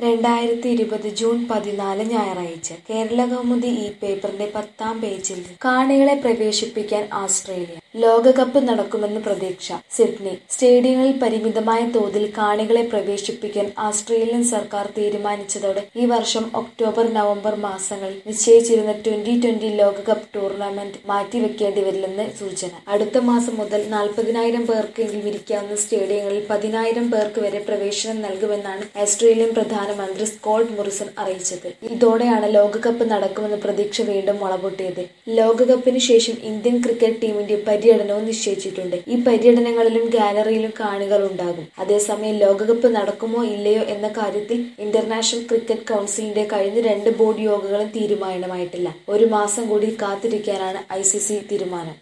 2020 June 14 ഞായറാഴ്ച കേരളകൗമുദി ഈ പേപ്പറിന്റെ 10-ാം പേജിൽ കാണികളെ പ്രവേശിപ്പിക്കാൻ ഓസ്ട്രേലിയ. ലോകകപ്പ് നടക്കുമെന്ന് പ്രതീക്ഷ. സിഡ്നി സ്റ്റേഡിയങ്ങളിൽ പരിമിതമായ തോതിൽ കാണികളെ പ്രവേശിപ്പിക്കാൻ ഓസ്ട്രേലിയൻ സർക്കാർ തീരുമാനിച്ചതോടെ ഈ വർഷം ഒക്ടോബർ, നവംബർ മാസങ്ങളിൽ നിശ്ചയിച്ചിരുന്ന 2020 ലോകകപ്പ് ടൂർണമെന്റ് മാറ്റിവെക്കേണ്ടി വരില്ലെന്ന് സൂചന. അടുത്ത മാസം മുതൽ 40,000 പേർക്കെങ്കിലും ഇരിക്കാവുന്ന സ്റ്റേഡിയങ്ങളിൽ 10,000 പേർക്ക് വരെ പ്രവേശനം നൽകുമെന്നാണ് ഓസ്ട്രേലിയൻ പ്രധാനമന്ത്രി സ്കോട്ട് മോറിസൺ അറിയിച്ചത്. ഇതോടെയാണ് ലോകകപ്പ് നടക്കുമെന്ന പ്രതീക്ഷ വീണ്ടും മുളപൊട്ടിയത്. ലോകകപ്പിന് ശേഷം ഇന്ത്യൻ ക്രിക്കറ്റ് ടീമിന്റെ പര്യടനവും നിശ്ചയിച്ചിട്ടുണ്ട്. ഈ പര്യടനങ്ങളിലും ഗാലറിയിലും കാണികൾ ഉണ്ടാകും. അതേസമയം ലോകകപ്പ് നടക്കുമോ ഇല്ലയോ എന്ന കാര്യത്തിൽ ഇന്റർനാഷണൽ ക്രിക്കറ്റ് കൗൺസിലിന്റെ കഴിഞ്ഞ 2 ബോർഡ് യോഗങ്ങളും തീരുമാനമായിട്ടില്ല. 1 മാസം കൂടി കാത്തിരിക്കാനാണ് ICC തീരുമാനം.